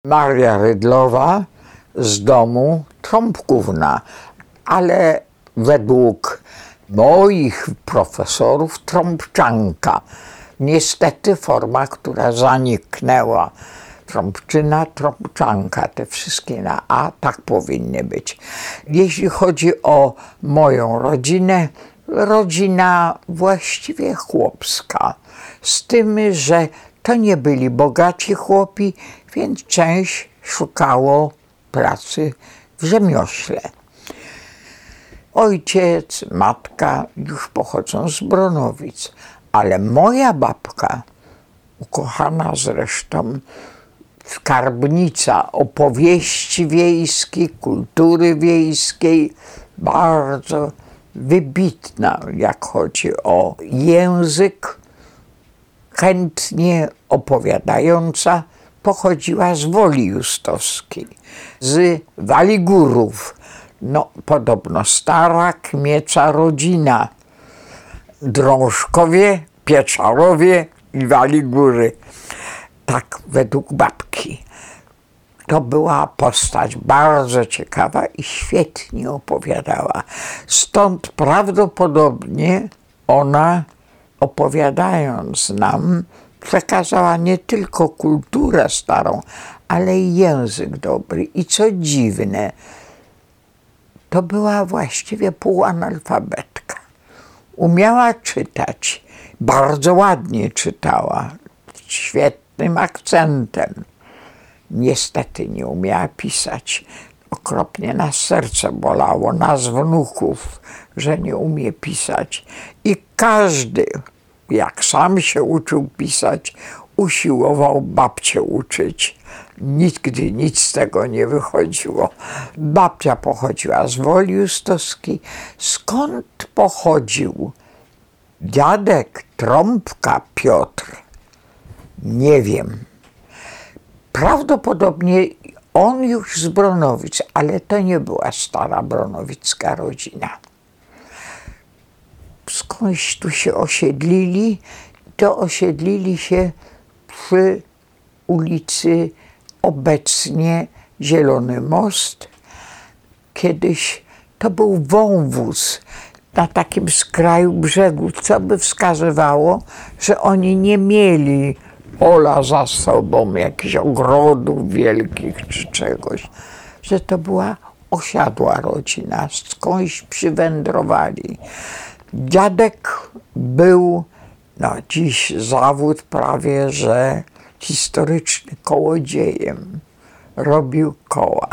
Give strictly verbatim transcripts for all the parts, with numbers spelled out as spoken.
Maria Rydlowa z domu Trąbkówna, ale według moich profesorów Trąbczanka. Niestety forma, która zaniknęła. Trąbczyna, Trąbczanka, te wszystkie na A, tak powinny być. Jeśli chodzi o moją rodzinę, rodzina właściwie chłopska, z tym, że to nie byli bogaci chłopi, więc część szukało pracy w rzemiośle. Ojciec, matka już pochodzą z Bronowic, ale moja babka, ukochana zresztą, skarbnica opowieści wiejskiej, kultury wiejskiej, bardzo wybitna, jak chodzi o język, chętnie opowiadająca, pochodziła z Woli Justowskiej, z Waligórów. No, podobno stara kmieca rodzina. Drążkowie, Pieczarowie i Waligóry. Tak według babki. To była postać bardzo ciekawa i świetnie opowiadała. Stąd prawdopodobnie ona, opowiadając nam, przekazała nie tylko kulturę starą, ale i język dobry. I co dziwne, to była właściwie półanalfabetka. Umiała czytać, bardzo ładnie czytała, świetnym akcentem. Niestety nie umiała pisać. Okropnie nas serce bolało, nas wnuków, że nie umie pisać. I każdy, jak sam się uczył pisać, usiłował babcię uczyć. Nigdy nic z tego nie wychodziło. Babcia pochodziła z Woli Justowskiej. Skąd pochodził dziadek Trąbka Piotr? Nie wiem. Prawdopodobnie on już z Bronowic, ale to nie była stara bronowicka rodzina. Skądś tu się osiedlili, to osiedlili się przy ulicy obecnie Zielony Most. Kiedyś to był wąwóz na takim skraju brzegu, co by wskazywało, że oni nie mieli pola za sobą, jakichś ogrodów wielkich czy czegoś, że to była osiadła rodzina, skądś przywędrowali. Dziadek był, no dziś zawód prawie, że historyczny, kołodziejem. Robił koła.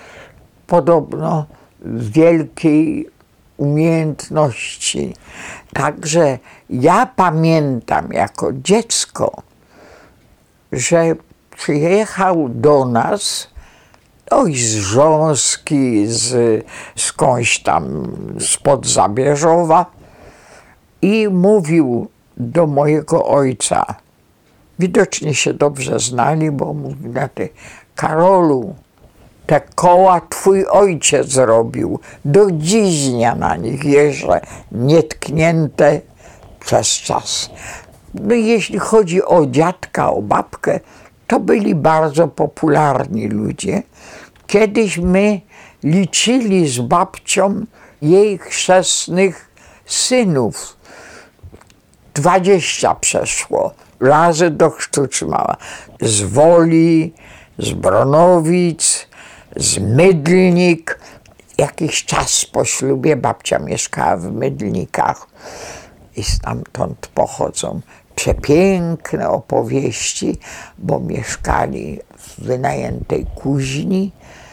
Podobno wielkiej umiejętności. Także ja pamiętam jako dziecko, że przyjechał do nas oj, z Rząski, z skądś tam spod Zabierzowa i mówił do mojego ojca, widocznie się dobrze znali, bo mówił na ty, Karolu, te koła twój ojciec zrobił, do dziś dnia na nich jeżdżę, nietknięte przez czas. No i jeśli chodzi o dziadka, o babkę, to byli bardzo popularni ludzie. Kiedyś my liczyli z babcią jej chrzestnych synów. Dwadzieścia przeszło. Razy do chrztu trzymała. Z Woli, z Bronowic, z Mydlnik. Jakiś czas po ślubie babcia mieszkała w Mydlnikach i stamtąd pochodzą przepiękne opowieści, bo mieszkali w wynajętej kuźni.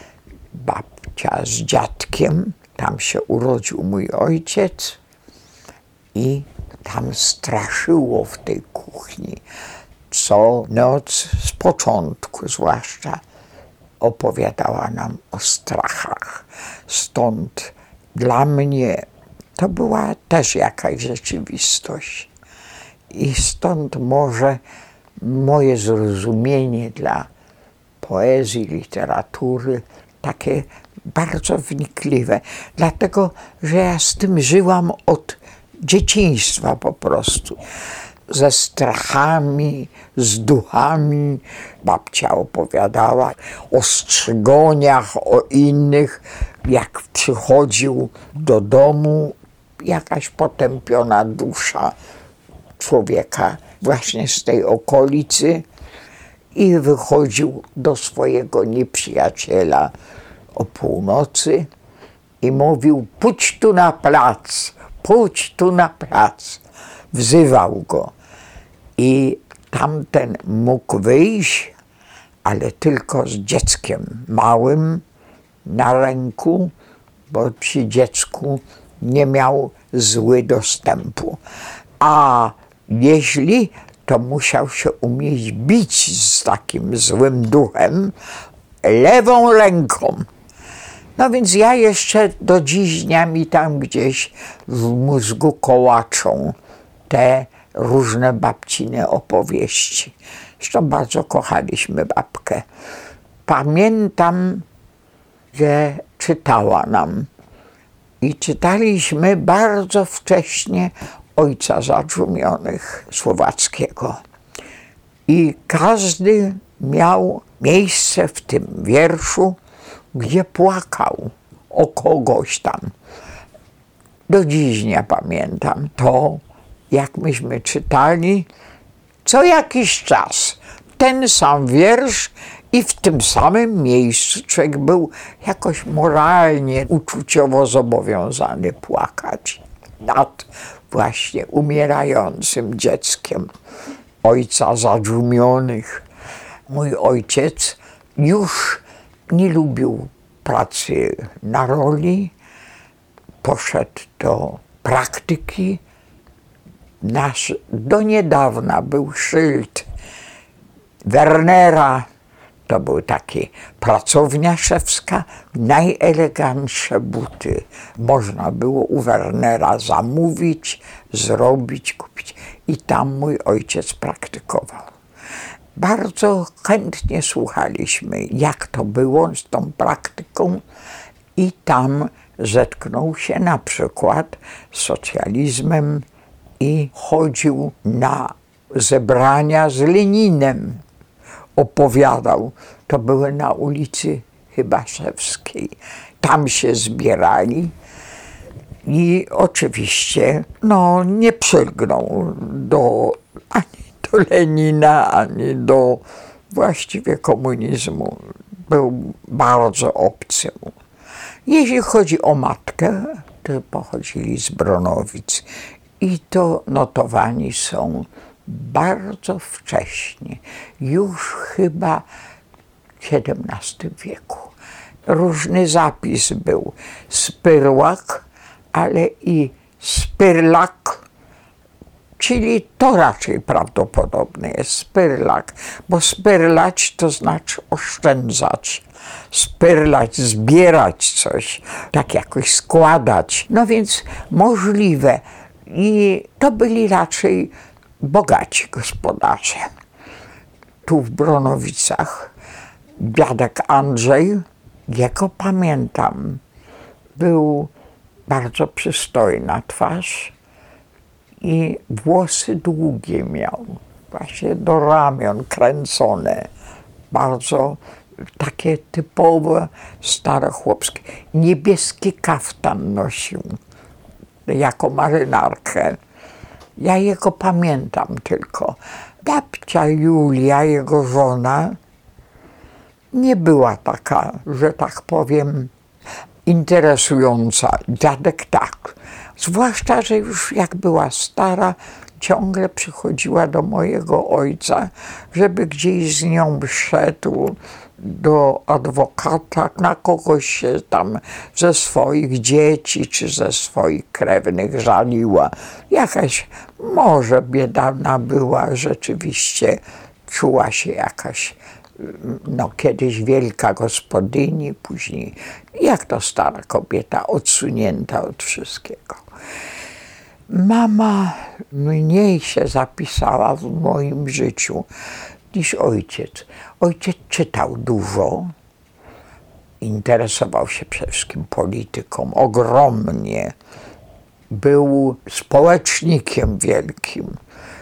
Babcia z dziadkiem, tam się urodził mój ojciec i tam straszyło w tej kuchni. Co noc, z początku zwłaszcza, opowiadała nam o strachach. Stąd dla mnie to była też jakaś rzeczywistość. I stąd może moje zrozumienie dla poezji, literatury takie bardzo wnikliwe. Dlatego, że ja z tym żyłam od dzieciństwa po prostu. ze strachami, z duchami. Babcia opowiadała o strzygoniach, o innych, jak przychodził do domu jakaś potępiona dusza człowieka właśnie z tej okolicy i wychodził do swojego nieprzyjaciela o północy i mówił: pójdź tu na plac, pójdź tu na plac. Wzywał go i tamten mógł wyjść, ale tylko z dzieckiem małym na ręku, bo przy dziecku nie miał zły dostępu. A jeśli, to musiał się umieć bić z takim złym duchem lewą ręką. No więc ja jeszcze do dziś dnia mi tam gdzieś w mózgu kołaczą te różne babcine opowieści. Zresztą bardzo kochaliśmy babkę. Pamiętam, że czytała nam i czytaliśmy bardzo wcześnie Ojca Zadrzumionych Słowackiego. I każdy miał miejsce w tym wierszu, gdzie płakał o kogoś tam. Do dziś nie pamiętam to, jak myśmy czytali, co jakiś czas ten sam wiersz i w tym samym miejscu człowiek był jakoś moralnie, uczuciowo zobowiązany płakać nad właśnie umierającym dzieckiem Ojca Zadrzumionych. Mój ojciec już nie lubił pracy na roli, poszedł do praktyki. Nasz do niedawna był szyld Wernera, to był taki pracownia szewska, najelegantsze buty można było u Wernera zamówić, zrobić, kupić. I tam mój ojciec praktykował. Bardzo chętnie słuchaliśmy, jak to było z tą praktyką, i tam zetknął się na przykład z socjalizmem i chodził na zebrania z Leninem. Opowiadał, to były na ulicy Chybaszewskiej. Tam się zbierali i oczywiście no, nie przylgnął do, ani do Lenina, ani do właściwie komunizmu. Był bardzo obcy mu. Jeśli chodzi o matkę, to pochodzili z Bronowic i to notowani są bardzo wcześnie, już chyba w siedemnastym wieku. Różny zapis był. Spyrłak, ale i spyrlak, czyli to raczej prawdopodobne jest spyrlak, bo spyrlać to znaczy oszczędzać. Spyrlać, zbierać coś, tak jakoś składać. No więc możliwe. I to byli raczej bogaci gospodarze. Tu w Bronowicach dziadek Andrzej, jego pamiętam, był bardzo przystojna twarz i włosy długie miał, właśnie do ramion kręcone, bardzo takie typowe starochłopskie. Niebieski kaftan nosił jako marynarkę. Ja jego pamiętam tylko. Babcia Julia, jego żona, nie była taka, że tak powiem, interesująca. Dziadek tak. Zwłaszcza, że już jak była stara, ciągle przychodziła do mojego ojca, żeby gdzieś z nią szedł do adwokata, na kogoś się tam ze swoich dzieci czy ze swoich krewnych żaliła. Jakaś może biedana była, rzeczywiście czuła się jakaś, no kiedyś wielka gospodyni, później jak to stara kobieta, odsunięta od wszystkiego. Mama mniej się zapisała w moim życiu niż ojciec. Ojciec czytał dużo, interesował się przede wszystkim polityką, ogromnie. Był społecznikiem wielkim.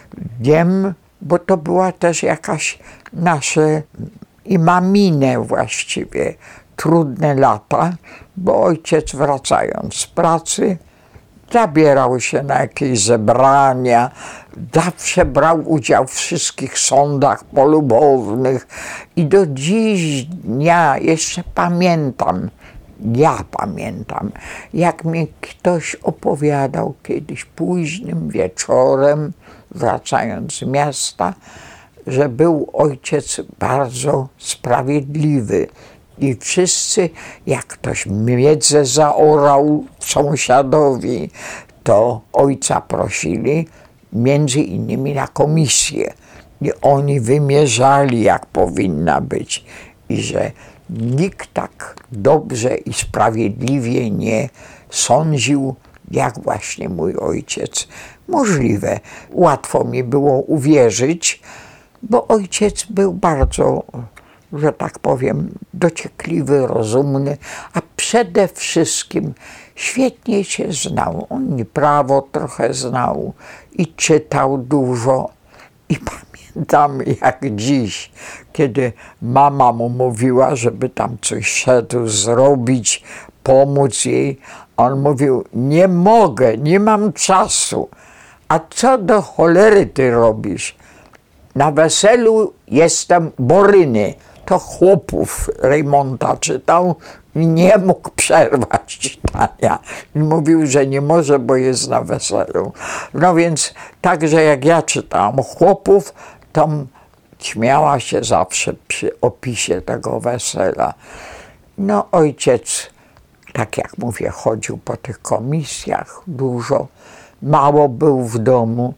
Wiem, bo to była też jakaś nasze i mamine właściwie trudne lata, bo ojciec wracając z pracy zabierał się na jakieś zebrania, zawsze brał udział w wszystkich sądach polubownych i do dziś dnia jeszcze pamiętam, ja pamiętam, jak mi ktoś opowiadał kiedyś późnym wieczorem, wracając z miasta, że był ojciec bardzo sprawiedliwy. I wszyscy, jak ktoś miedzę zaorał sąsiadowi, to ojca prosili między innymi na komisję. I oni wymierzali, jak powinna być. I że nikt tak dobrze i sprawiedliwie nie sądził, jak właśnie mój ojciec. Możliwe. Łatwo mi było uwierzyć, bo ojciec był bardzo, że tak powiem, dociekliwy, rozumny, a przede wszystkim świetnie się znał. On i prawo trochę znał i czytał dużo. I pamiętam jak dziś, kiedy mama mu mówiła, żeby tam coś szedł zrobić, pomóc jej. On mówił, nie mogę, nie mam czasu. A co do cholery ty robisz? Na weselu jestem Boryny. To chłopów Rejmonta czytał i nie mógł przerwać czytania. I mówił, że nie może, bo jest na weselu. No więc także jak ja czytałam chłopów, to śmiała się zawsze przy opisie tego wesela. No ojciec, tak jak mówię, chodził po tych komisjach dużo, mało był w domu.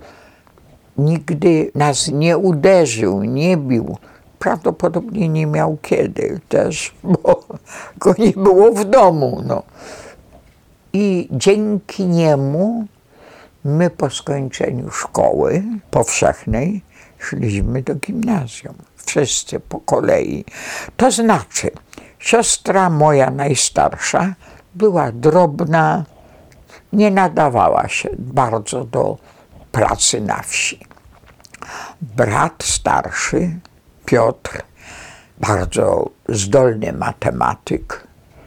Nigdy nas nie uderzył, nie bił. Prawdopodobnie nie miał kiedy też, bo go nie było w domu. No. I dzięki niemu my po skończeniu szkoły powszechnej szliśmy do gimnazjum. Wszyscy po kolei. To znaczy, siostra moja najstarsza była drobna, nie nadawała się bardzo do pracy na wsi. Brat starszy, Piotr, bardzo zdolny matematyk,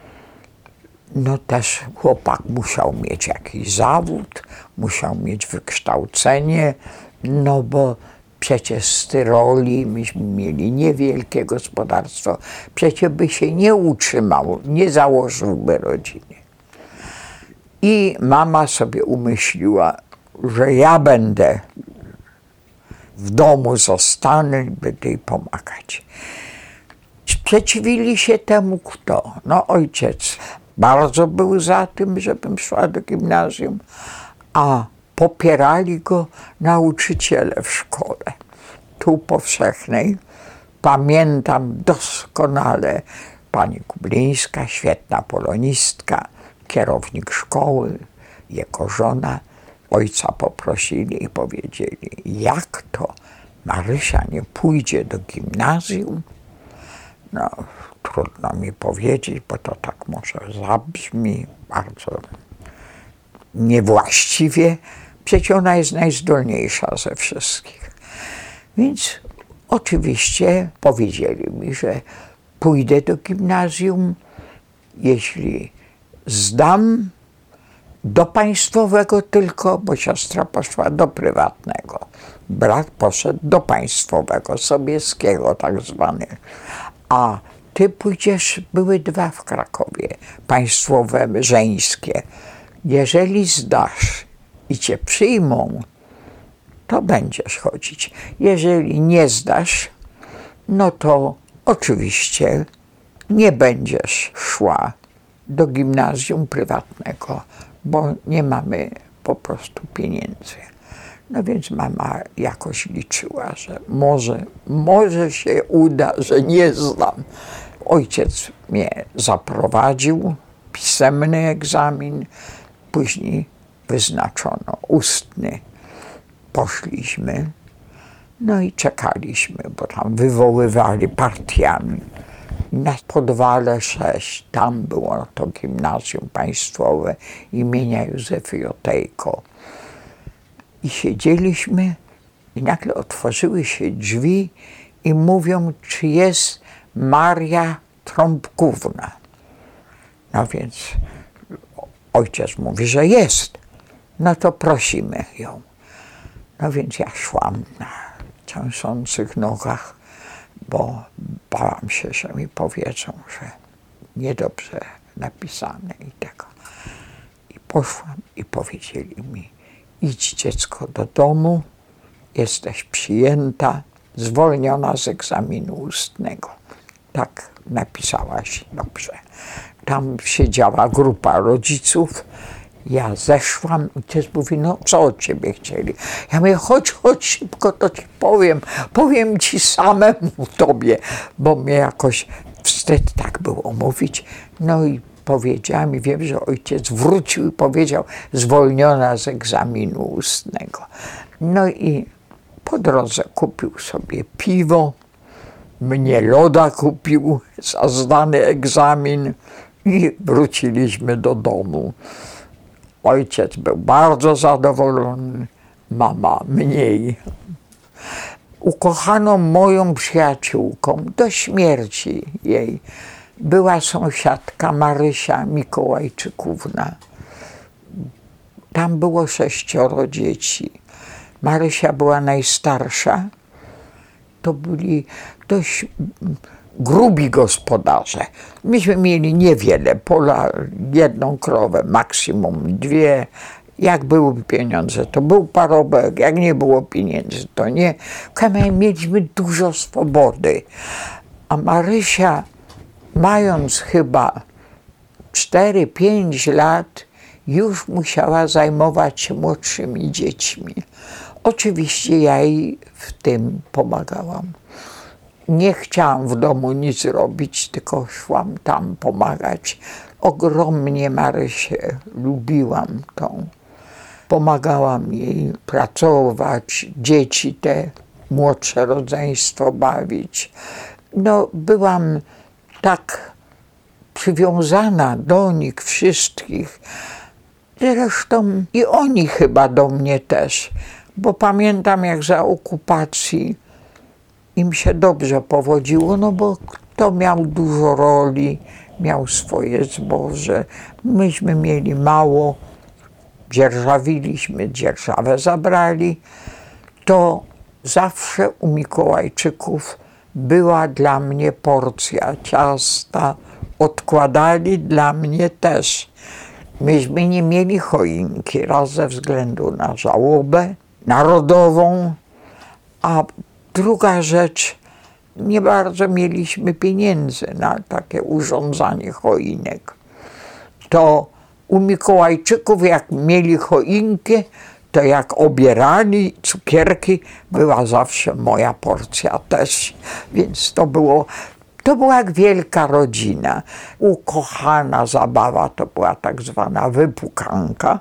no też chłopak musiał mieć jakiś zawód, musiał mieć wykształcenie, no bo przecież z Tyroli myśmy mieli niewielkie gospodarstwo, przecież by się nie utrzymał, nie założyłby rodziny. I mama sobie umyśliła, że ja będę w domu zostanę i będę jej pomagać. Sprzeciwili się temu kto? No ojciec bardzo był za tym, żebym szła do gimnazjum, a popierali go nauczyciele w szkole. Tu powszechnej pamiętam doskonale pani Kublińska, świetna polonistka, kierownik szkoły, jego żona. Ojca poprosili i powiedzieli, jak to Marysia nie pójdzie do gimnazjum? No, trudno mi powiedzieć, bo to tak może zabrzmi bardzo niewłaściwie. Przecież ona jest najzdolniejsza ze wszystkich. Więc oczywiście powiedzieli mi, że pójdę do gimnazjum, jeśli zdam do państwowego tylko, bo siostra poszła do prywatnego. Brat poszedł do państwowego, sobieskiego tak zwany. A ty pójdziesz, były dwa w Krakowie, państwowe, żeńskie. Jeżeli zdasz i cię przyjmą, to będziesz chodzić. Jeżeli nie zdasz, no to oczywiście nie będziesz szła do gimnazjum prywatnego, bo nie mamy po prostu pieniędzy. No więc mama jakoś liczyła, że może, może się uda, że nie zdam. Ojciec mnie zaprowadził, pisemny egzamin, później wyznaczono ustny. Poszliśmy, no i czekaliśmy, bo tam wywoływali partiami. Na Podwale sześć, tam było to gimnazjum państwowe imienia Józefy Jotejko. I siedzieliśmy I nagle otworzyły się drzwi i mówią, czy jest Maria Trąbkówna. No więc ojciec mówi, że jest. No to prosimy ją. No więc ja szłam na trzęsących nogach, bo bałam się, że mi powiedzą, że niedobrze napisane i tego. I poszłam i powiedzieli mi, idź dziecko do domu, jesteś przyjęta, zwolniona z egzaminu ustnego. Tak napisałaś dobrze. Tam siedziała grupa rodziców, ja zeszłam, ojciec mówi, no co od ciebie chcieli? Ja mówię, chodź, chodź szybko, to ci powiem, powiem ci samemu tobie, bo mnie jakoś wstyd tak było mówić. No i powiedziałam i wiem, że ojciec wrócił i powiedział, zwolniona z egzaminu ustnego. No i po drodze kupił sobie piwo, mnie loda kupił za zdany egzamin i wróciliśmy do domu. Ojciec był bardzo zadowolony, mama mniej. Ukochaną moją przyjaciółką do śmierci jej była sąsiadka Marysia Mikołajczykówna. Tam było sześcioro dzieci. Marysia była najstarsza. To byli dość grubi gospodarze. Myśmy mieli niewiele, pola, jedną krowę, maksimum dwie. Jak były pieniądze, to był parobek, jak nie było pieniędzy, to nie. Mieliśmy dużo swobody. A Marysia, mając chyba cztery pięć lat, już musiała zajmować się młodszymi dziećmi. Oczywiście ja jej w tym pomagałam. Nie chciałam w domu nic robić, tylko szłam tam pomagać. Ogromnie Marysię lubiłam tą. Pomagałam jej pracować, dzieci te, młodsze rodzeństwo bawić. No, byłam tak przywiązana do nich wszystkich. Zresztą i oni chyba do mnie też, bo pamiętam, jak za okupacji im się dobrze powodziło, no bo kto miał dużo roli, miał swoje zboże. Myśmy mieli mało, dzierżawiliśmy, dzierżawę zabrali. To zawsze u Mikołajczyków była dla mnie porcja ciasta. Odkładali dla mnie też. Myśmy nie mieli choinki, raz ze względu na żałobę narodową, a druga rzecz, nie bardzo mieliśmy pieniędzy na takie urządzanie choinek. To u Mikołajczyków, jak mieli choinkę, to jak obierali cukierki, była zawsze moja porcja też. Więc to było, to była jak wielka rodzina. Ukochana zabawa to była tak zwana wypukanka.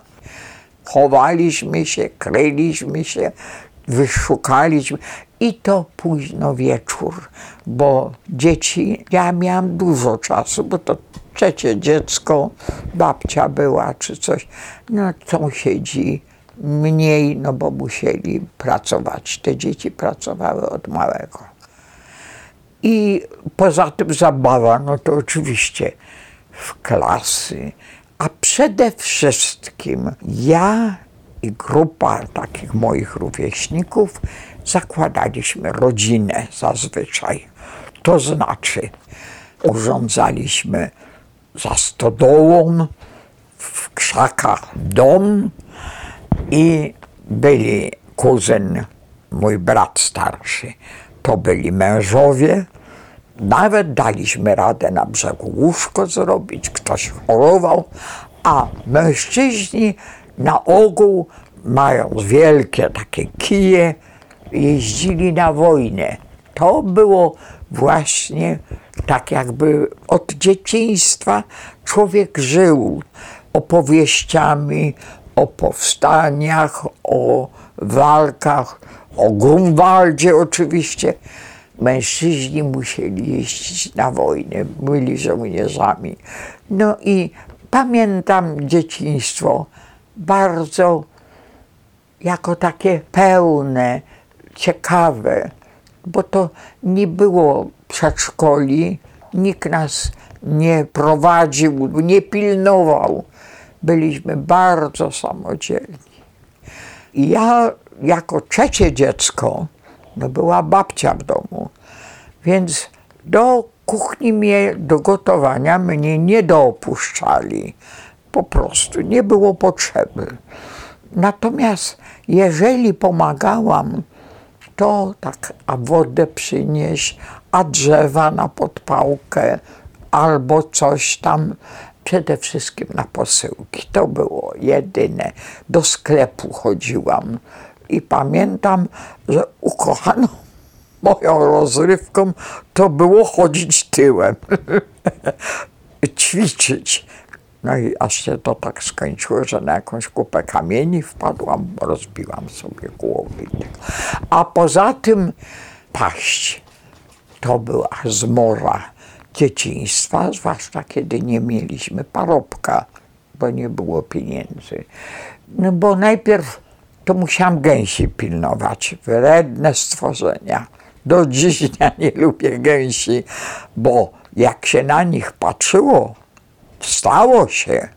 Chowaliśmy się, kryliśmy się, wyszukaliśmy. I to późno wieczór, bo dzieci, ja miałam dużo czasu, bo to trzecie dziecko, babcia była czy coś. No sąsiedzi mniej, no bo musieli pracować. Te dzieci pracowały od małego. I poza tym zabawa, no to oczywiście w klasy, a przede wszystkim ja i grupa takich moich rówieśników zakładaliśmy rodzinę zazwyczaj. To znaczy urządzaliśmy za stodołą, w krzakach dom i byli kuzyn, mój brat starszy, to byli mężowie. Nawet daliśmy radę na brzegu łóżko zrobić, ktoś chorował, a mężczyźni na ogół, mając wielkie takie kije, jeździli na wojnę. To było właśnie tak, jakby od dzieciństwa człowiek żył opowieściami o powstaniach, o walkach, o Grunwaldzie oczywiście. Mężczyźni musieli jeździć na wojnę, byli żołnierzami. No i pamiętam dzieciństwo bardzo jako takie pełne, ciekawe, bo to nie było przedszkoli, nikt nas nie prowadził, nie pilnował. Byliśmy bardzo samodzielni. I ja jako trzecie dziecko, no była babcia w domu, więc do kuchni mnie, do gotowania mnie nie doopuszczali. Po prostu nie było potrzeby. Natomiast jeżeli pomagałam, to tak, a wodę przynieść, a drzewa na podpałkę, albo coś tam, przede wszystkim na posyłki. To było jedyne. Do sklepu chodziłam i pamiętam, że ukochaną moją rozrywką to było chodzić tyłem, ćwiczyć. No i aż się to tak skończyło, że na jakąś kupę kamieni wpadłam, rozbiłam sobie głowę. A poza tym paść to była zmora dzieciństwa, zwłaszcza kiedy nie mieliśmy parobka, bo nie było pieniędzy. No bo najpierw to musiałam gęsi pilnować, wredne stworzenia. Do dziś ja nie lubię gęsi, bo jak się na nich patrzyło, stało się,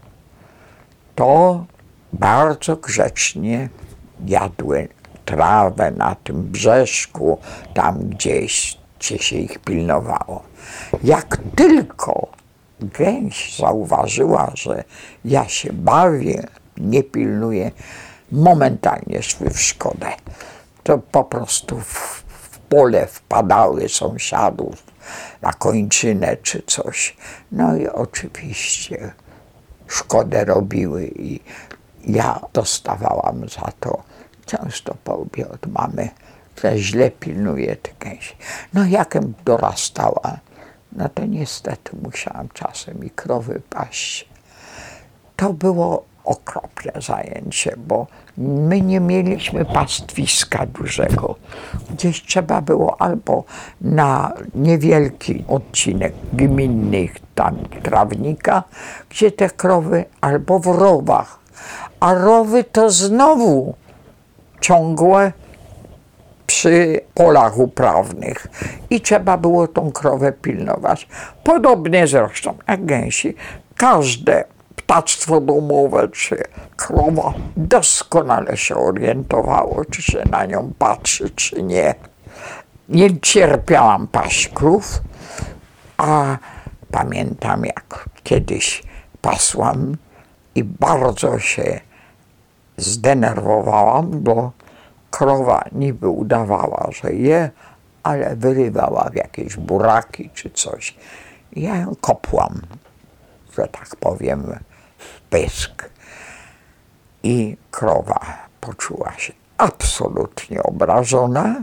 to bardzo grzecznie jadły trawę na tym brzeszku, tam gdzieś, gdzie się ich pilnowało. Jak tylko gęś zauważyła, że ja się bawię, nie pilnuję, momentalnie szły w szkodę. To po prostu w, w pole wpadały sąsiadów na kończynę czy coś. No i oczywiście szkodę robiły i ja dostawałam za to często po łbie od mamy, że źle pilnuje tych gęsi. No jakem dorastała, no to niestety musiałam czasem i krowy paść. To było okropne zajęcie, bo my nie mieliśmy pastwiska dużego. Gdzieś trzeba było albo na niewielki odcinek gminnych tam trawnika, gdzie te krowy, albo w rowach. A rowy to znowu ciągłe przy polach uprawnych i trzeba było tą krowę pilnować. Podobnie zresztą jak gęsi. Każde ptactwo domowe czy krowa doskonale się orientowało, czy się na nią patrzy, czy nie. Nie cierpiałam paść krów, a pamiętam jak kiedyś pasłam i bardzo się zdenerwowałam, bo krowa niby udawała, że je, ale wyrywała w jakieś buraki czy coś. Ja ją kopłam, że tak powiem, w pysk. I krowa poczuła się absolutnie obrażona,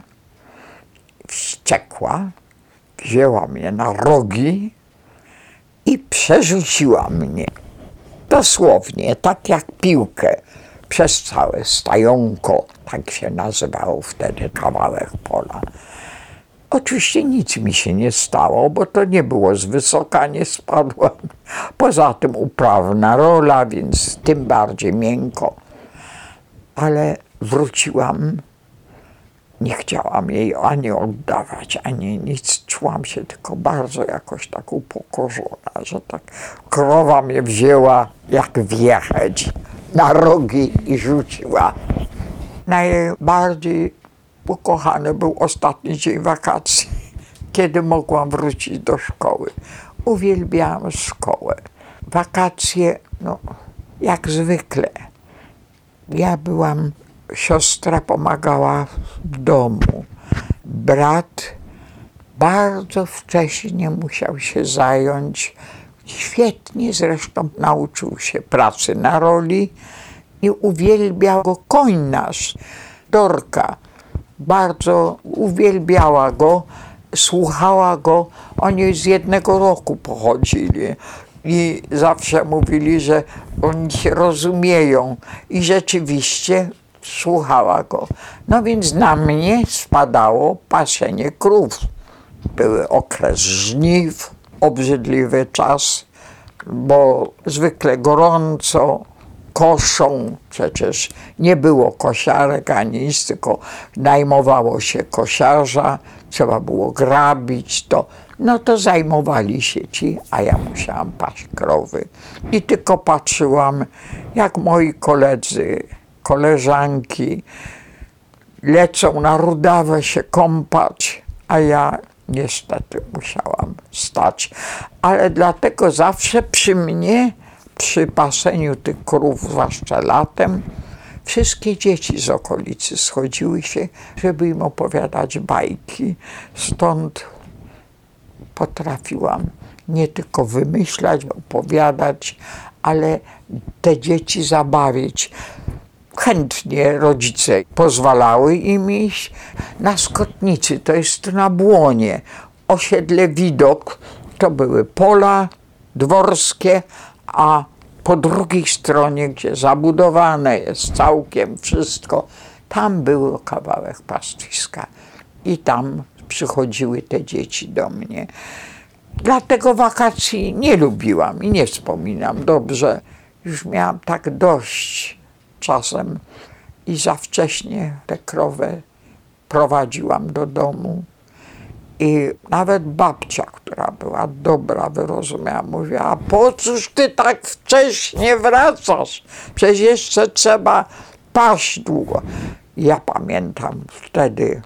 wściekła, wzięła mnie na rogi i przerzuciła mnie. Dosłownie, tak jak piłkę, przez całe stajonko, tak się nazywało wtedy kawałek pola. Oczywiście nic mi się nie stało, bo to nie było z wysoka, nie spadłam. Poza tym uprawna rola, więc tym bardziej miękko. Ale wróciłam, nie chciałam jej ani oddawać, ani nic. Czułam się tylko bardzo jakoś tak upokorzona, że tak krowa mnie wzięła jak wjechać na rogi i rzuciła. Najbardziej ukochany był ostatni dzień wakacji, kiedy mogłam wrócić do szkoły. Uwielbiałam szkołę. Wakacje, no, jak zwykle. Ja byłam, siostra pomagała w domu. Brat bardzo wcześnie musiał się zająć, świetnie zresztą nauczył się pracy na roli i uwielbiał go koń nasz, Dorka. Bardzo uwielbiała go, słuchała go. Oni z jednego roku pochodzili i zawsze mówili, że oni się rozumieją i rzeczywiście słuchała go. No więc na mnie spadało pasienie krów. Był okres żniw, obrzydliwy czas, bo zwykle gorąco koszą. Przecież nie było kosiarek ani nic, tylko najmowało się kosiarza, trzeba było grabić to. No to zajmowali się ci, a ja musiałam paść krowy. I tylko patrzyłam, jak moi koledzy, koleżanki lecą na Rudawę się kąpać, a ja niestety musiałam stać. Ale dlatego zawsze przy mnie, przy paseniu tych krów, zwłaszcza latem, wszystkie dzieci z okolicy schodziły się, żeby im opowiadać bajki. Stąd potrafiłam nie tylko wymyślać, opowiadać, ale te dzieci zabawić. Chętnie rodzice pozwalały im iść. Na Skotnicy, to jest na Błonie, osiedle Widok, to były pola dworskie, a po drugiej stronie, gdzie zabudowane jest całkiem wszystko, tam był kawałek pastwiska i tam przychodziły te dzieci do mnie. Dlatego wakacji nie lubiłam i nie wspominam dobrze. Już miałam tak dość czasem i za wcześnie tę krowę prowadziłam do domu. I nawet babcia, która była dobra, wyrozumiała, mówiła: a po cóż ty tak wcześnie wracasz? Przecież jeszcze trzeba paść długo. Ja pamiętam, wtedy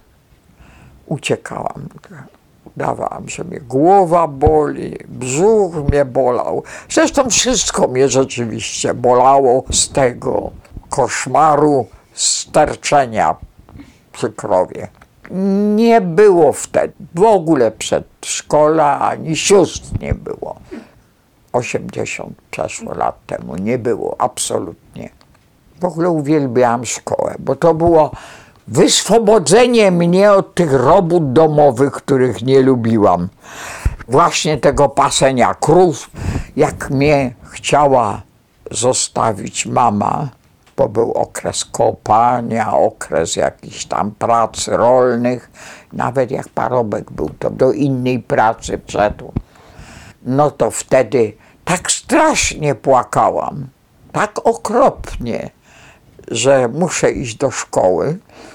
uciekałam. Udawałam, że mnie głowa boli, brzuch mnie bolał. Zresztą wszystko mnie rzeczywiście bolało z tego koszmaru sterczenia przy krowie. Nie było wtedy w ogóle przedszkola, ani sióstr nie było. osiemdziesiąt przeszło lat temu nie było, absolutnie. W ogóle uwielbiałam szkołę, bo to było wyswobodzenie mnie od tych robót domowych, których nie lubiłam. Właśnie tego pasenia krów. Jak mnie chciała zostawić mama, bo był okres kopania, okres jakichś tam prac rolnych, nawet jak parobek był, to do innej pracy wszedł. No to wtedy tak strasznie płakałam, tak okropnie, że muszę iść do szkoły,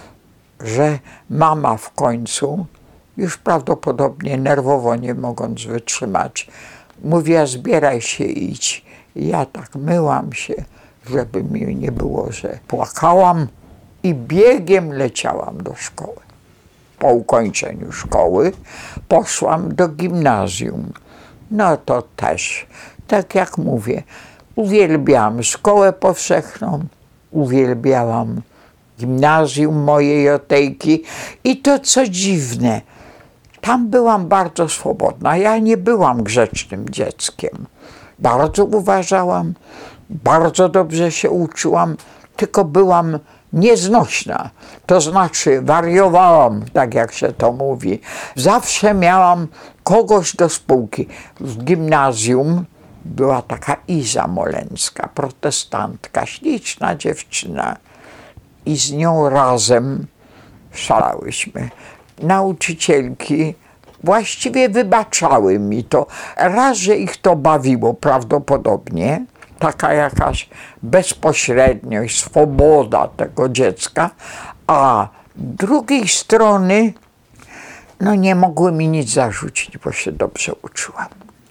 że mama w końcu, już prawdopodobnie nerwowo nie mogąc wytrzymać, mówiła: zbieraj się, idź. I ja tak myłam się, żeby mi nie było, że płakałam, i biegiem leciałam do szkoły. Po ukończeniu szkoły poszłam do gimnazjum. No to też, tak jak mówię, uwielbiałam szkołę powszechną, uwielbiałam gimnazjum mojej Jotejki i to, co dziwne, tam byłam bardzo swobodna. Ja nie byłam grzecznym dzieckiem. Bardzo uważałam, bardzo dobrze się uczyłam, tylko byłam nieznośna. To znaczy wariowałam, tak jak się to mówi. Zawsze miałam kogoś do spółki. W gimnazjum była taka Iza Moleńska, protestantka, śliczna dziewczyna. I z nią razem szalałyśmy. Nauczycielki właściwie wybaczały mi to. Raz, że ich to bawiło prawdopodobnie, taka jakaś bezpośredniość, swoboda tego dziecka, a drugiej strony no nie mogły mi nic zarzucić, bo się dobrze uczyłam.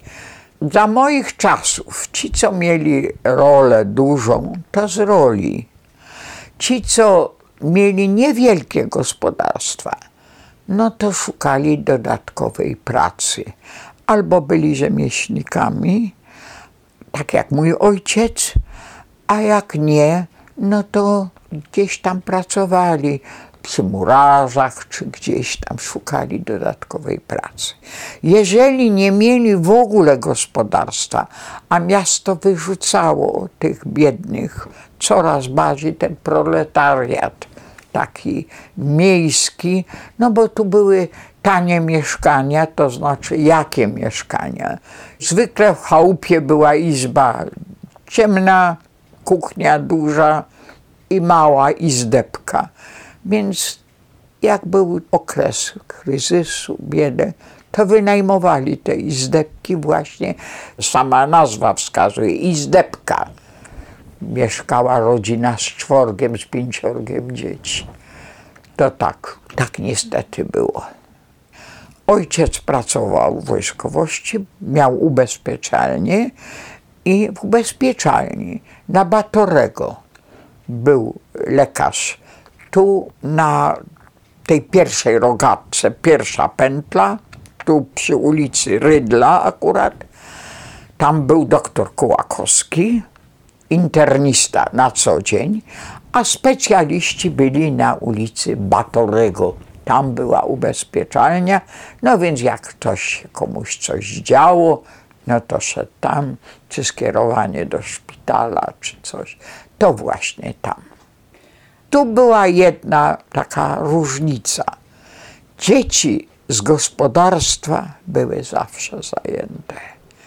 Za moich czasów ci, co mieli rolę dużą, to z roli. Ci, co mieli niewielkie gospodarstwa, no to szukali dodatkowej pracy. Albo byli rzemieślnikami, tak jak mój ojciec, a jak nie, no to gdzieś tam pracowali, przy murarzach, czy gdzieś tam szukali dodatkowej pracy. Jeżeli nie mieli w ogóle gospodarstwa, a miasto wyrzucało tych biednych coraz bardziej, ten proletariat taki miejski, no bo tu były tanie mieszkania, to znaczy jakie mieszkania? Zwykle w chałupie była izba ciemna, kuchnia duża i mała izdebka. Więc jak był okres kryzysu, biedy, to wynajmowali te izdebki właśnie, sama nazwa wskazuje, izdebka. mieszkała rodzina z czworgiem, z pięciorgiem dzieci. To tak, tak niestety było. Ojciec pracował w wojskowości, miał ubezpieczalnię i w ubezpieczalni na Batorego był lekarz. Tu na tej pierwszej rogatce, pierwsza pętla, tu przy ulicy Rydla akurat, tam był doktor Kułakowski, internista na co dzień, a specjaliści byli na ulicy Batorego. Tam była ubezpieczalnia, no więc jak ktoś komuś coś działo, no to szedł tam, czy skierowanie do szpitala, czy coś, to właśnie tam. Tu była jedna taka różnica. Dzieci z gospodarstwa były zawsze zajęte.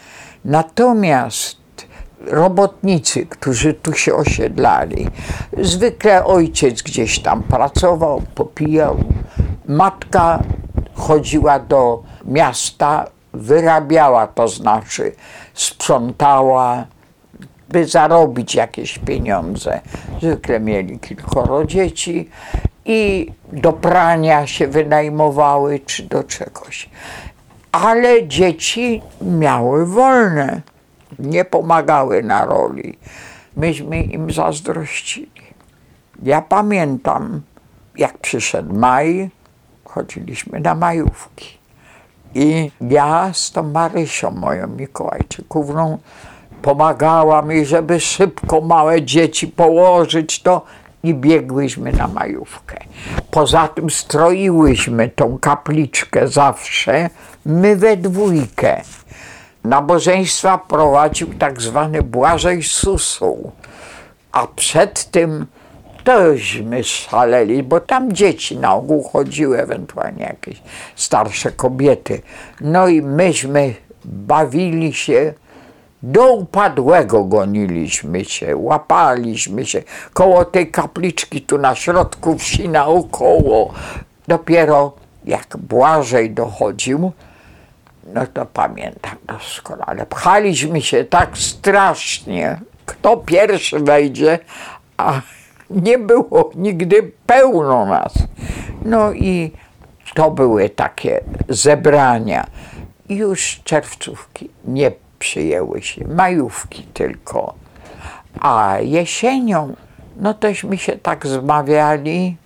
Natomiast robotnicy, którzy tu się osiedlali, zwykle ojciec gdzieś tam pracował, popijał, matka chodziła do miasta, wyrabiała, to znaczy sprzątała, by zarobić jakieś pieniądze. Zwykle mieli kilkoro dzieci i do prania się wynajmowały, czy do czegoś. Ale dzieci miały wolne, nie pomagały na roli. Myśmy im zazdrościli. Ja pamiętam, jak przyszedł maj, chodziliśmy na majówki. I ja z tą Marysią, moją Mikołajczykówną, pomagała mi, żeby szybko małe dzieci położyć to i biegłyśmy na majówkę. Poza tym stroiłyśmy tą kapliczkę zawsze, my we dwójkę. Nabożeństwa prowadził tak zwany Błażej Susuł, a przed tym tośmy szaleli, bo tam dzieci na ogół chodziły, ewentualnie jakieś starsze kobiety. No i myśmy bawili się, do upadłego goniliśmy się, łapaliśmy się koło tej kapliczki tu na środku wsi naokoło. Dopiero jak Błażej dochodził, no to pamiętam doskonale. Pchaliśmy się tak strasznie, kto pierwszy wejdzie, a nie było nigdy pełno nas. No i to były takie zebrania. Już czerwcówki nie przyjęły się, majówki tylko. A jesienią, no tośmy się tak zmawiali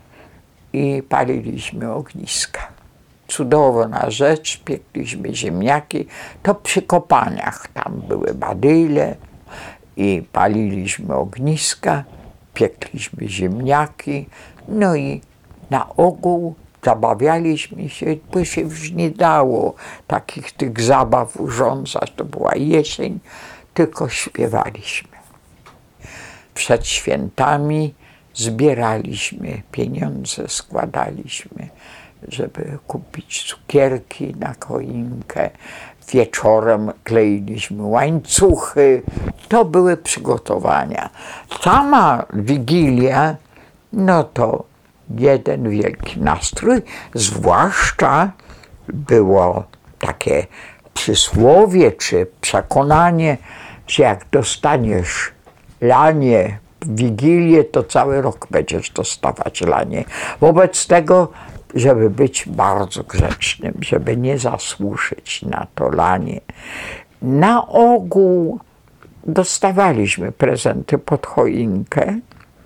i paliliśmy ogniska. Cudowna rzecz, piekliśmy ziemniaki, to przy kopaniach tam były badyle i paliliśmy ogniska, piekliśmy ziemniaki, no i na ogół zabawialiśmy się, bo się już nie dało takich tych zabaw urządzać, to była jesień, tylko śpiewaliśmy. Przed świętami zbieraliśmy pieniądze, składaliśmy, żeby kupić cukierki na choinkę. Wieczorem kleiliśmy łańcuchy. To były przygotowania. Sama Wigilia, no to jeden wielki nastrój, zwłaszcza było takie przysłowie czy przekonanie, że jak dostaniesz lanie w Wigilię, to cały rok będziesz dostawać lanie. Wobec tego, żeby być bardzo grzecznym, żeby nie zasłużyć na to lanie, na ogół dostawaliśmy prezenty pod choinkę,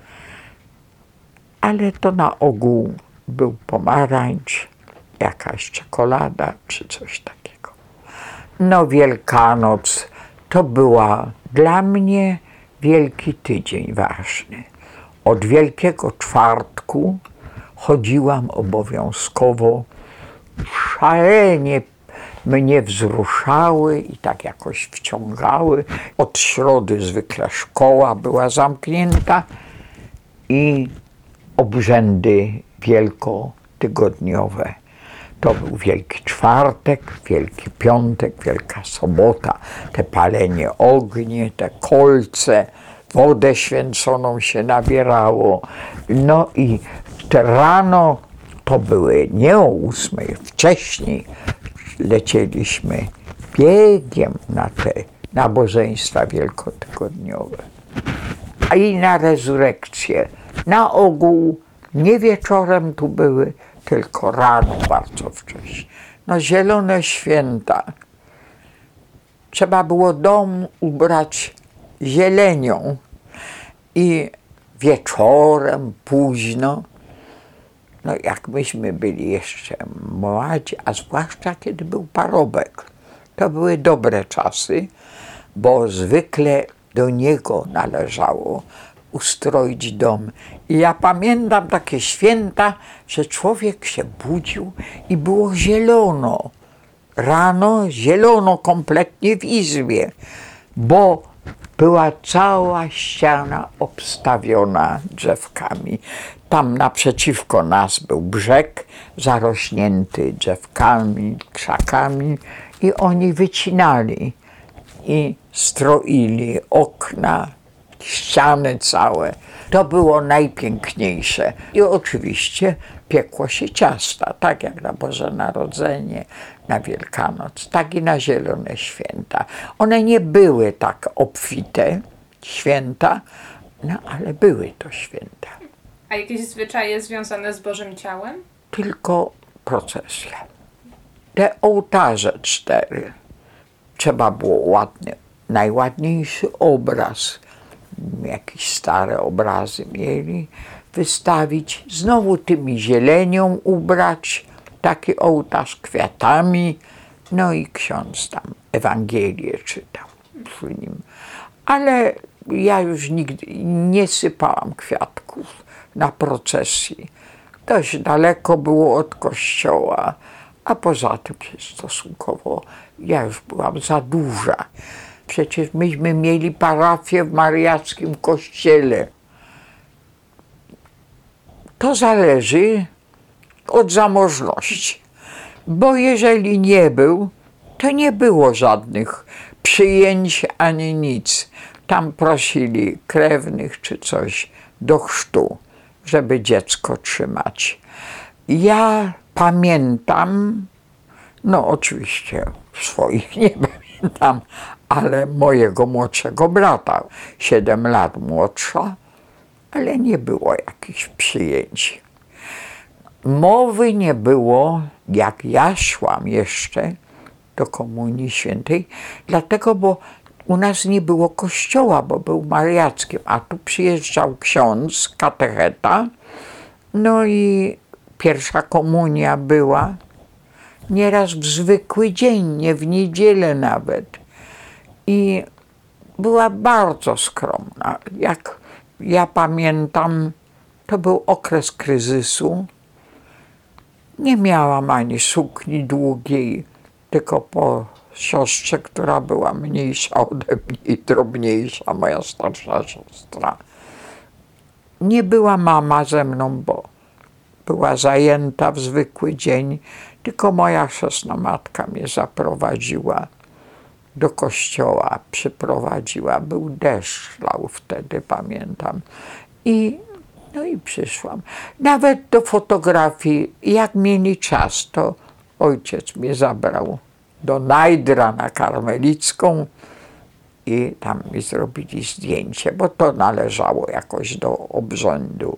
ale to na ogół był pomarańcz, jakaś czekolada czy coś takiego. No Wielkanoc to była dla mnie wielki tydzień ważny. Od Wielkiego Czwartku chodziłam obowiązkowo, szalenie mnie wzruszały i tak jakoś wciągały. Od środy zwykle szkoła była zamknięta i obrzędy wielkotygodniowe. To był Wielki Czwartek, Wielki Piątek, Wielka Sobota, te palenie ognie, te kolce, wodę święconą się nabierało. No i te rano to były nie o ósmej, wcześniej lecieliśmy biegiem na te nabożeństwa wielkotygodniowe. a i na rezurekcję. Na ogół nie wieczorem tu były, tylko rano bardzo wcześnie. No zielone święta. Trzeba było dom ubrać zielenią i wieczorem, późno, no jak myśmy byli jeszcze młodzi, a zwłaszcza kiedy był parobek, to były dobre czasy, bo zwykle do niego należało ustroić dom. I ja pamiętam takie święta, że człowiek się budził i było zielono. Rano zielono kompletnie w izbie, bo była cała ściana obstawiona drzewkami. Tam naprzeciwko nas był brzeg zarośnięty drzewkami, krzakami i oni wycinali i stroili okna, ściany całe. To było najpiękniejsze. I oczywiście piekło się ciasta, tak jak na Boże Narodzenie, na Wielkanoc, tak i na Zielone Święta. One nie były tak obfite święta, no ale były to święta. A jakieś zwyczaje związane z Bożym Ciałem? Tylko procesja. Te ołtarze cztery. Trzeba było ładny, najładniejszy obraz, jakieś stare obrazy mieli, wystawić, znowu tymi zielenią ubrać, taki ołtarz kwiatami, no i ksiądz tam Ewangelię czytał przy nim. Ale ja już nigdy nie sypałam kwiatków na procesji. Dość daleko było od kościoła, a poza tym stosunkowo ja już byłam za duża. Przecież myśmy mieli parafię w Mariackim Kościele. To zależy od zamożności, bo jeżeli nie był, to nie było żadnych przyjęć ani nic. Tam prosili krewnych czy coś do chrztu, żeby dziecko trzymać. Ja pamiętam, no oczywiście swoich nie pamiętam, ale mojego młodszego brata, siedem lat młodsza, ale nie było jakichś przyjęć. Mowy nie było, jak ja szłam jeszcze do Komunii Świętej, dlatego, bo u nas nie było kościoła, bo był mariackim, a tu przyjeżdżał ksiądz, katecheta, no i pierwsza komunia była nieraz w zwykły dzień, nie w niedzielę nawet. I była bardzo skromna. Jak ja pamiętam, to był okres kryzysu. Nie miałam ani sukni długiej, tylko po siostrze, która była mniejsza ode mnie i drobniejsza, moja starsza siostra. Nie była mama ze mną, bo była zajęta w zwykły dzień, tylko moja chrzestna matka mnie zaprowadziła do kościoła, przyprowadziła. Był deszcz, lał wtedy, pamiętam. I, no i przyszłam. Nawet do fotografii, jak mieli czas, to ojciec mnie zabrał do Najdra na Karmelicką i tam mi zrobili zdjęcie, bo to należało jakoś do obrządu.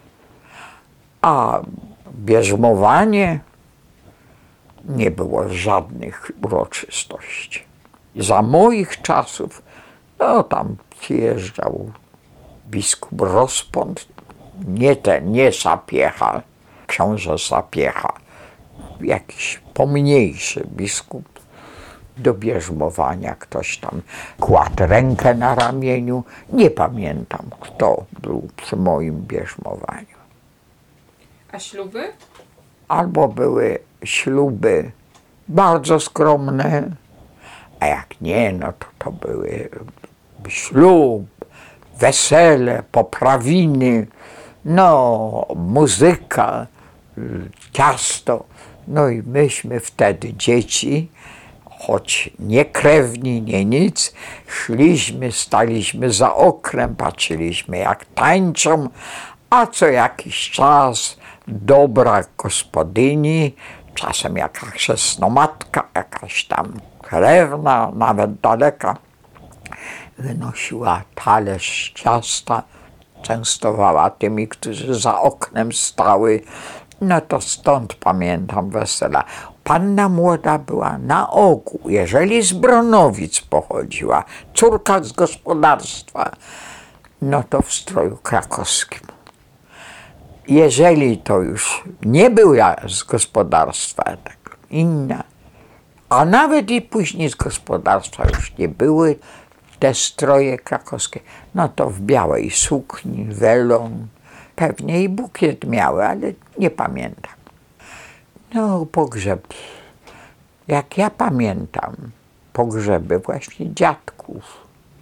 A bierzmowanie nie było żadnych uroczystości. Za moich czasów, no tam przyjeżdżał biskup Rozpąd, nie ten, nie Sapiecha, książę Sapiecha, jakiś pomniejszy biskup do bierzmowania, ktoś tam kładł rękę na ramieniu. Nie pamiętam, kto był przy moim bierzmowaniu. A śluby? Albo były śluby bardzo skromne, a jak nie, no to to były ślub, wesele, poprawiny, no muzyka, ciasto. No i myśmy wtedy dzieci, choć nie krewni, nie nic, szliśmy, staliśmy za oknem, patrzyliśmy jak tańczą, a co jakiś czas dobra gospodyni, czasem jakaś chrzestnomatka, jakaś tam krewna, nawet daleka, wynosiła talerz ciasta, częstowała tymi, którzy za oknem stały. No to stąd pamiętam wesela. Panna młoda była na ogół, jeżeli z Bronowic pochodziła, córka z gospodarstwa, no to w stroju krakowskim. Jeżeli to już nie była z gospodarstwa, tak inna, a nawet i później z gospodarstwa już nie były te stroje krakowskie, no to w białej sukni, welon, pewnie i bukiet miały, ale nie pamiętam. No pogrzeb, jak ja pamiętam, pogrzeby właśnie dziadków.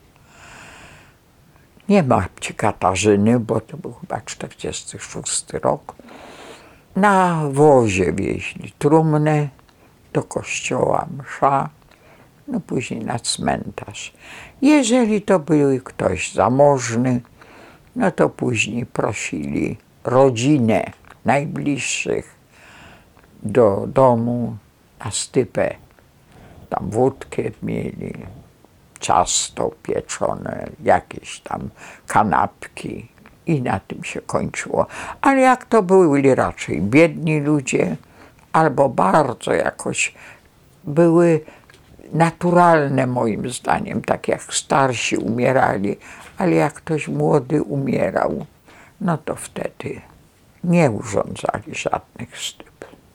Nie babci Katarzyny, bo to był chyba czterdziesty szósty rok. Na wozie wieźli trumnę, do kościoła msza, no później na cmentarz. Jeżeli to był ktoś zamożny, no to później prosili rodzinę najbliższych do domu na stypę. Tam wódkę mieli, ciasto pieczone, jakieś tam kanapki i na tym się kończyło. Ale jak to byli raczej biedni ludzie, albo bardzo jakoś były naturalne moim zdaniem, tak jak starsi umierali, ale jak ktoś młody umierał, no to wtedy nie urządzali żadnych styp.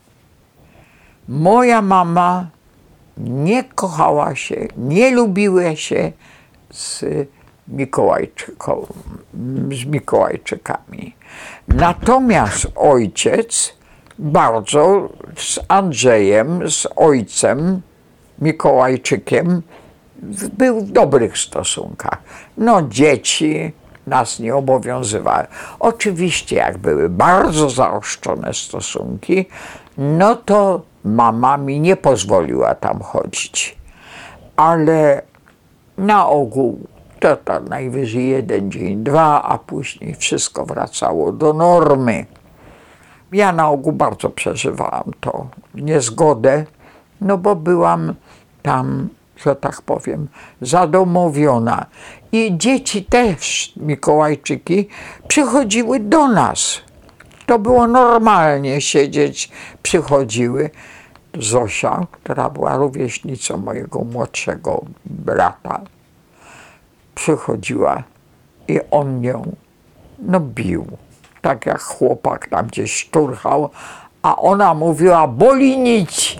Moja mama nie kochała się, nie lubiła się z Mikołajczyką, z Mikołajczykami. Natomiast ojciec bardzo z Andrzejem, z ojcem Mikołajczykiem był w dobrych stosunkach. No dzieci nas nie obowiązywały. Oczywiście jak były bardzo zaostrzone stosunki, no to mama mi nie pozwoliła tam chodzić. Ale na ogół to, to najwyżej jeden dzień, dwa, a później wszystko wracało do normy. Ja na ogół bardzo przeżywałam to niezgodę, no bo byłam tam, że tak powiem, zadomowiona. I dzieci też, Mikołajczyki, przychodziły do nas. To było normalnie siedzieć, przychodziły. Zosia, która była rówieśnicą mojego młodszego brata, przychodziła i on ją no, bił. Tak jak chłopak tam gdzieś szturchał, a ona mówiła, boli nić.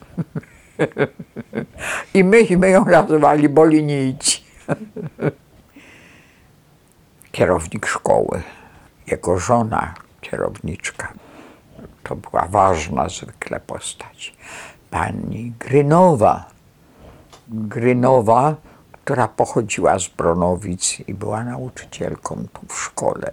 I myśmy ją nazywali boli nić. Kierownik szkoły, jego żona, kierowniczka, to była ważna zwykle postać. Pani Grynowa, Grynowa, która pochodziła z Bronowic i była nauczycielką tu w szkole.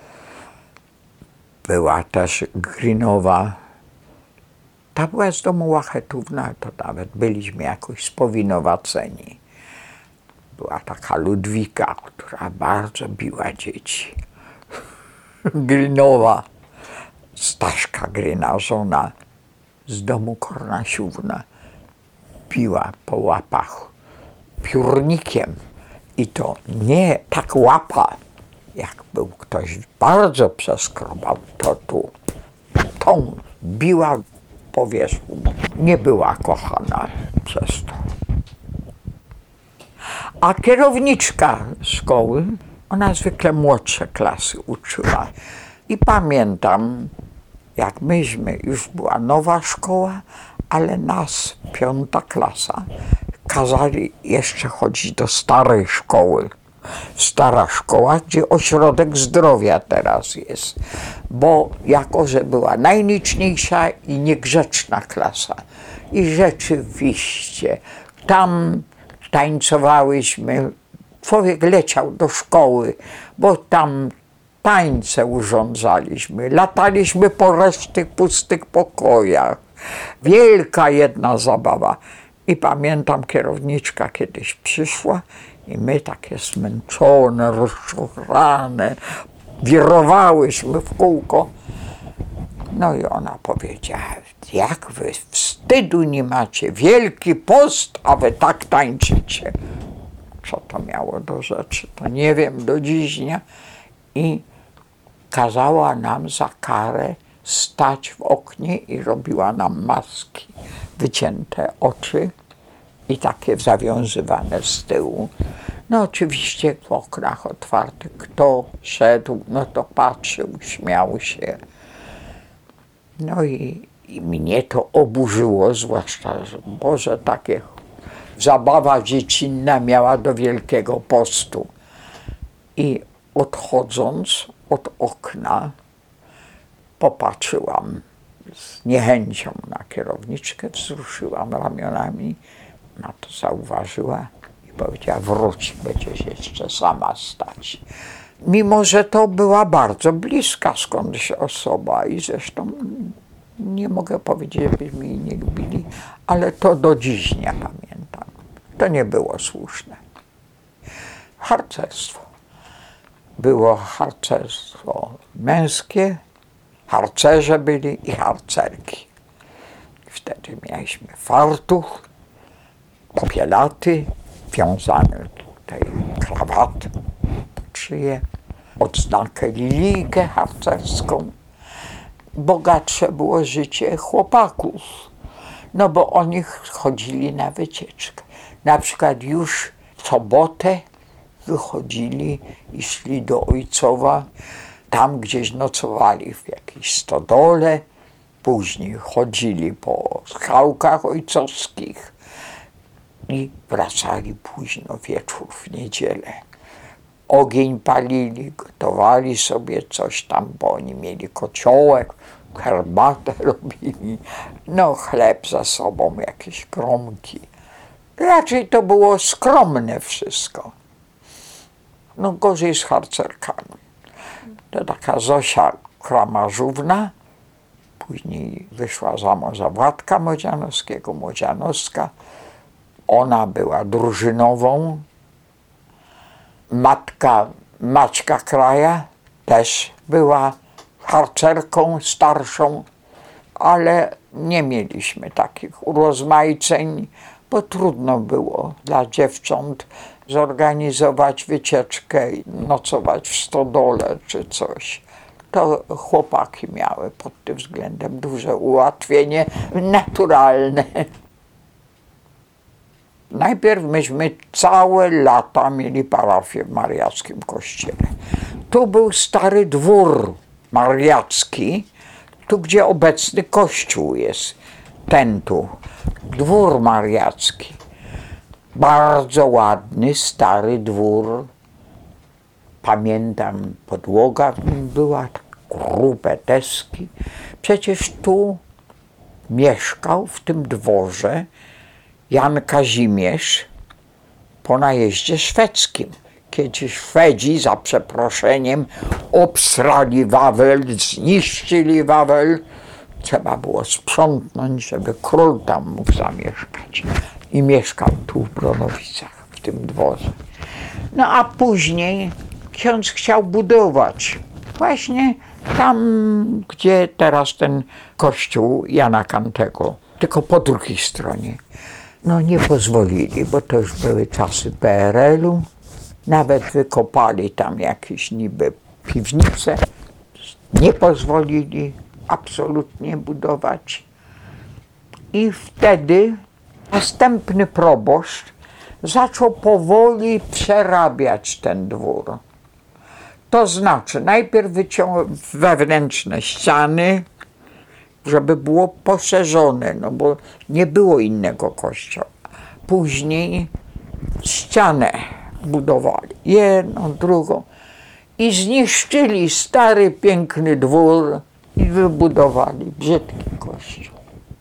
Była też Grynowa, ta była z domu Łachetówna, to nawet byliśmy jakoś spowinowaceni. Była taka Ludwika, która bardzo biła dzieci. Grynowa, Staszka Gryna, żona z domu Kornasiówna, biła po łapach piórnikiem. I to nie tak łapa, jak był ktoś bardzo przeskrobał, to tu tą biła po wierzchu. Nie była kochana przez to. A kierowniczka szkoły, ona zwykle młodsze klasy uczyła. I pamiętam, jak myśmy, już była nowa szkoła, ale nas, piąta klasa, kazali jeszcze chodzić do starej szkoły. Stara szkoła, gdzie ośrodek zdrowia teraz jest. Bo jako, że była najliczniejsza i niegrzeczna klasa. I rzeczywiście, tam tańcowałyśmy, człowiek leciał do szkoły, bo tam tańce urządzaliśmy, lataliśmy po resztych pustych pokojach. Wielka jedna zabawa. I pamiętam, kierowniczka kiedyś przyszła i my takie zmęczone, rozczochrane, wirowałyśmy w kółko. No i ona powiedziała, jak wy wstydu nie macie, wielki post, a wy tak tańczycie. co to miało do rzeczy, to nie wiem do dziśnia. I kazała nam za karę stać w oknie i robiła nam maski, wycięte oczy i takie zawiązywane z tyłu. No oczywiście w oknach otwartych, kto szedł, no to patrzył, śmiał się. No i, i mnie to oburzyło, zwłaszcza, że Boże, takie zabawa dziecinna miała do Wielkiego Postu. I odchodząc od okna popatrzyłam z niechęcią na kierowniczkę, wzruszyłam ramionami, na to zauważyła i powiedziała: wróć, będziesz jeszcze sama stać. Mimo że to była bardzo bliska skądś osoba i zresztą nie mogę powiedzieć, żebyśmy jej nie lubili, ale to do dziś nie pamiętam. To nie było słuszne. Harcerstwo. Było harcerstwo męskie, harcerze byli i harcerki. Wtedy mieliśmy fartuch, popielaty, wiązany tutaj krawat pod szyję, odznakę lilijkę harcerską. Bogatsze było życie chłopaków, no bo oni chodzili na wycieczkę. Na przykład już w sobotę wychodzili i szli do Ojcowa, tam gdzieś nocowali w jakiejś stodole, później chodzili po skałkach ojcowskich i wracali późno wieczór w niedzielę. Ogień palili, gotowali sobie coś tam, bo oni mieli kociołek, herbatę robili, no chleb za sobą, jakieś kromki. Raczej to było skromne wszystko. No gorzej z harcerkami. To taka Zosia Kramarzówna, później wyszła za mąż za Władka Młodzianowskiego, Młodzianowska. Ona była drużynową. Matka Maćka Kraja też była harcerką starszą, ale nie mieliśmy takich urozmaiceń, bo trudno było dla dziewcząt zorganizować wycieczkę i nocować w stodole czy coś. To chłopaki miały pod tym względem duże ułatwienie naturalne. Najpierw myśmy całe lata mieli parafię w Mariackim Kościele. Tu był stary dwór mariacki, tu gdzie obecny kościół jest, ten tu, dwór mariacki. Bardzo ładny, stary dwór. Pamiętam, podłoga w nim była, grube deski. Przecież tu mieszkał w tym dworze Jan Kazimierz po najeździe szwedzkim. Kiedy Szwedzi, za przeproszeniem, obsrali Wawel, zniszczyli Wawel, trzeba było sprzątnąć, żeby król tam mógł zamieszkać. I mieszkał tu w Bronowicach, w tym dworze. No a później ksiądz chciał budować właśnie tam, gdzie teraz ten kościół Jana Kantego, tylko po drugiej stronie. No nie pozwolili, bo to już były czasy P R L u. Nawet wykopali tam jakieś niby piwnice. Nie pozwolili absolutnie budować. I wtedy następny proboszcz zaczął powoli przerabiać ten dwór. To znaczy najpierw wyciął wewnętrzne ściany, żeby było poszerzone, no bo nie było innego kościoła. Później ścianę budowali, jedną, drugą i zniszczyli stary, piękny dwór i wybudowali brzydki kościół.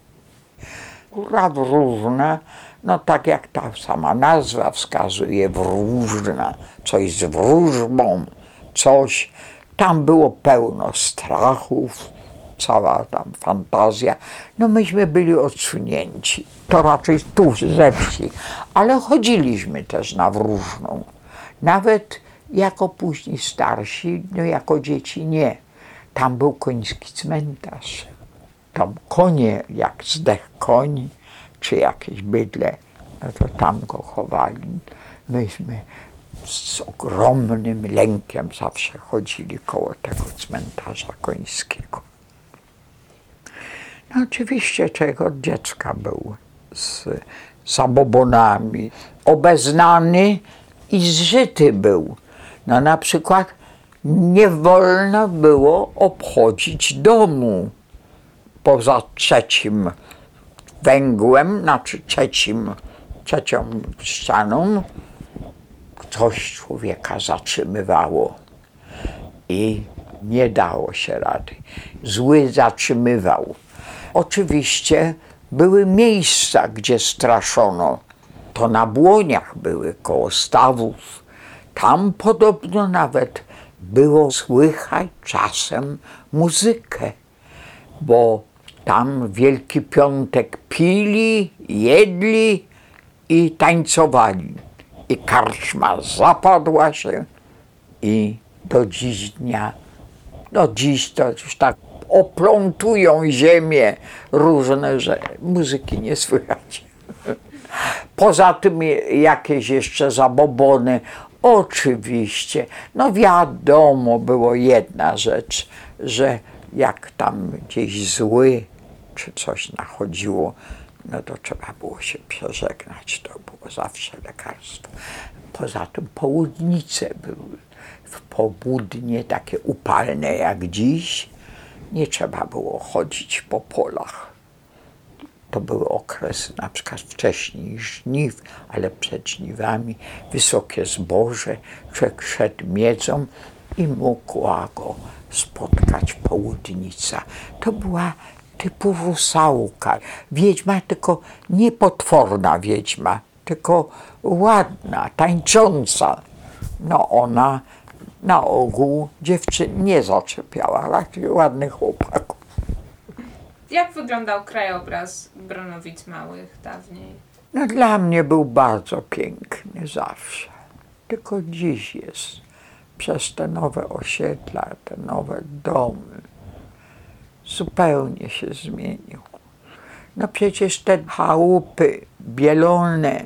Góra Wróżna, no tak jak ta sama nazwa wskazuje, wróżna, coś z wróżbą, coś. Tam było pełno strachów, cała tam fantazja. No myśmy byli odsunięci, to raczej tu ze wsi, ale chodziliśmy też na Wróżną. Nawet jako później starsi, no jako dzieci nie. Tam był koński cmentarz. Tam konie, jak zdech koń, czy jakieś bydle, no to tam go chowali. myśmy z ogromnym lękiem zawsze chodzili koło tego cmentarza końskiego. No oczywiście człowiek od dziecka był z zabobonami, obeznany i zżyty był. No na przykład nie wolno było obchodzić domu poza trzecim węgłem, znaczy trzecim, trzecią ścianą. Coś człowieka zatrzymywało i nie dało się rady. Zły zatrzymywał. Oczywiście były miejsca, gdzie straszono. To na Błoniach były, koło stawów. Tam podobno nawet było słychać czasem muzykę, bo tam Wielki Piątek pili, jedli i tańcowali. I karczma zapadła się i do dziś dnia, no dziś to już tak oplątują ziemię różne, że muzyki nie słychać. Poza tym jakieś jeszcze zabobony, oczywiście, no wiadomo, było jedna rzecz, że jak tam gdzieś zły czy coś nachodziło, no to trzeba było się przeżegnać, to było zawsze lekarstwo. Poza tym południce były, w południe takie upalne jak dziś, nie trzeba było chodzić po polach. To były okresy na przykład wcześniej żniw, ale przed żniwami wysokie zboże, człowiek szedł miedzą i mogła go spotkać południca. To była typu rusałka, wiedźma, tylko nie potworna wiedźma, tylko ładna, tańcząca. No ona na ogół dziewczyn nie zaczepiała, raczej ładnych chłopaków. Jak wyglądał krajobraz Bronowic Małych dawniej? No dla mnie był bardzo piękny zawsze, tylko dziś jest przez te nowe osiedla, te nowe domy. Zupełnie się zmienił. No przecież te chałupy bielone,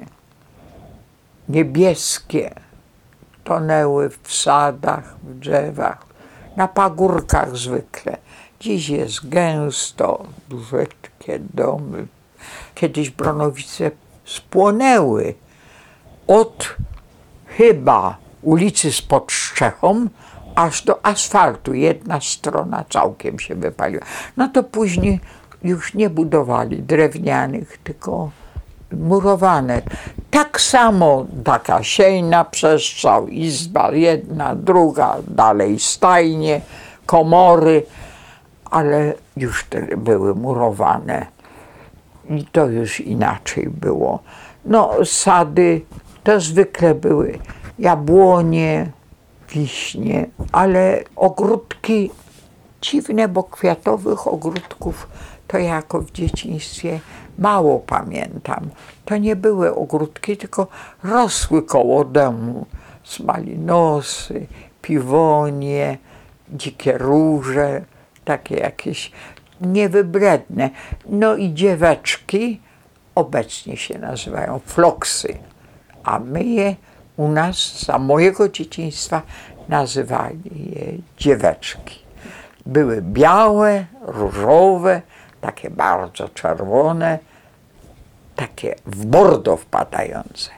niebieskie, tonęły w sadach, w drzewach, na pagórkach zwykle. Dziś jest gęsto, brzydkie domy. Kiedyś Bronowice spłonęły od chyba ulicy z Podszczechą aż do asfaltu. Jedna strona całkiem się wypaliła. No to później już nie budowali drewnianych, tylko murowane. Tak samo taka siejna przestrzał, izba jedna, druga, dalej stajnie, komory, ale już te były murowane i to już inaczej było. No sady to zwykle były jabłonie, wiśnie, ale ogródki dziwne, bo kwiatowych ogródków to jako w dzieciństwie mało pamiętam. To nie były ogródki, tylko rosły koło domu. Smalinosy, piwonie, dzikie róże, takie jakieś niewybredne. No i dzieweczki obecnie się nazywają floksy, a my je u nas za mojego dzieciństwa nazywali je dzieweczki. Były białe, różowe, takie bardzo czerwone, takie w bordo wpadające.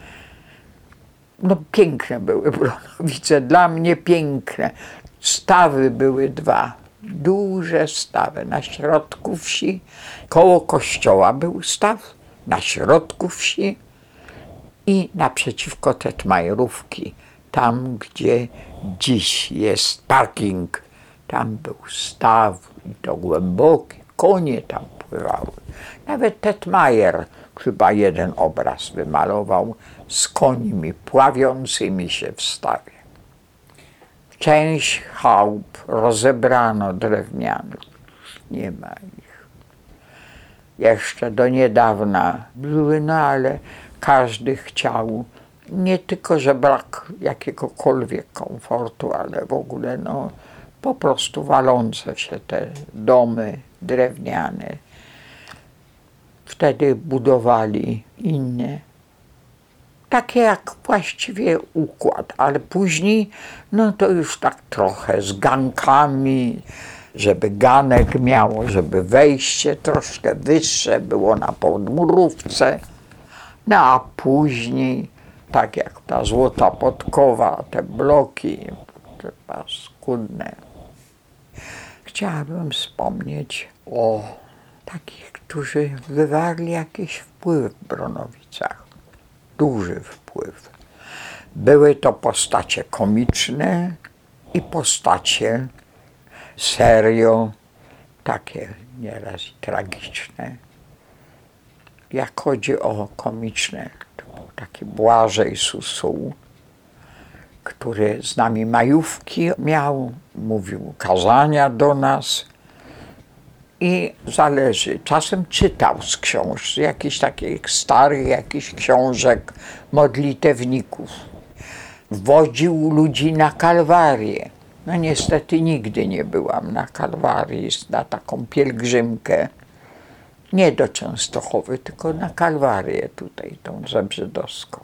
No piękne były Bronowice, dla mnie piękne. Stawy były dwa, duże stawy na środku wsi. Koło kościoła był staw, na środku wsi i naprzeciwko Tetmajerówki, tam gdzie dziś jest parking, tam był staw i to głęboki, konie tam pływały. Nawet Tetmajer chyba jeden obraz wymalował z końmi pławiącymi się w stawie. Część chałup rozebrano drewnianych, nie ma ich. Jeszcze do niedawna były, no ale każdy chciał, nie tylko, że brak jakiegokolwiek komfortu, ale w ogóle no po prostu walące się te domy drewniane. Wtedy budowali inne takie jak właściwie układ, ale później no to już tak trochę z gankami, żeby ganek miało, żeby wejście troszkę wyższe było na podmurówce. No a później, tak jak ta złota podkowa, te bloki, te paskudne. Chciałabym wspomnieć o takich, którzy wywarli jakiś wpływ w Bronowicach. Duży wpływ. Były to postacie komiczne i postacie serio, takie nieraz i tragiczne. Jak chodzi o komiczne, to był taki Błażej Susuł, który z nami majówki miał, mówił kazania do nas i zależy, czasem czytał z książ, z jakichś takich starych jakichś książek modlitewników. Wodził ludzi na Kalwarię. No niestety nigdy nie byłam na Kalwarii, na taką pielgrzymkę. Nie do Częstochowy, tylko na Kalwarię tutaj, tą Zebrzydowską.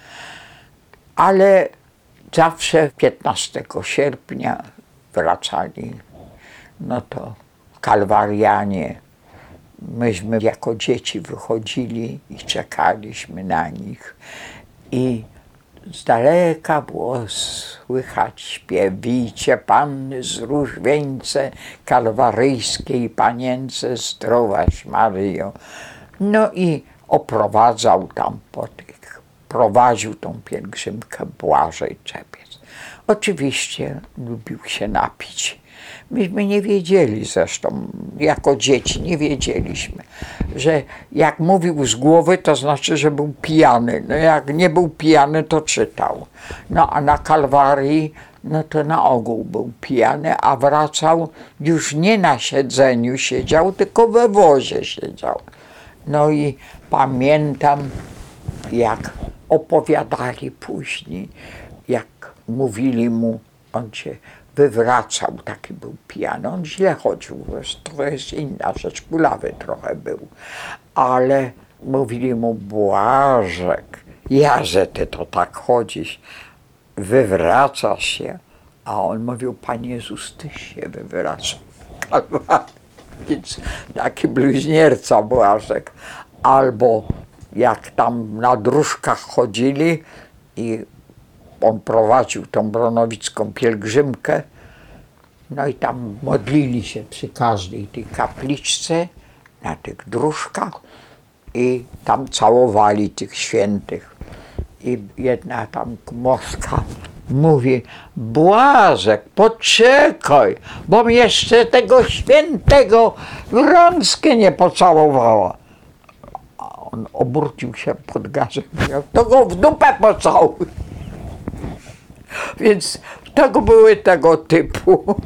Ale zawsze piętnastego sierpnia wracali, no to kalwarianie. Myśmy jako dzieci wychodzili i czekaliśmy na nich. I z daleka było słychać śpiew: Wijcie panny z róż wieńce, kalwaryjskiej panience zdrowaś Maryjo. No i oprowadzał tam po tych, prowadził tą pielgrzymkę Błażej Czepiec. Oczywiście lubił się napić. Myśmy nie wiedzieli zresztą, jako dzieci nie wiedzieliśmy, że jak mówił z głowy, to znaczy, że był pijany. No jak nie był pijany, to czytał. No a na Kalwarii, no to na ogół był pijany, a wracał już nie na siedzeniu siedział, tylko we wozie siedział. No i pamiętam, jak opowiadali później, jak mówili mu, on się wywracał, taki był pijany, on źle chodził, to jest inna rzecz, kulawy trochę był, ale mówili mu: Błażek, jarze ty to tak chodzisz, wywracasz się, a on mówił: Panie Jezus, ty się wywracasz. Więc taki bluźnierca Błażek. Albo jak tam na dróżkach chodzili i on prowadził tą bronowicką pielgrzymkę, no i tam modlili się przy każdej tej kapliczce, na tych dróżkach i tam całowali tych świętych. I jedna tam kmoszka mówi: Błażek, poczekaj, bom jeszcze tego świętego w rączkę nie pocałowała. A on obrócił się pod gazem i mówił: to go w dupę pocałuj. Więc tego były tego typu.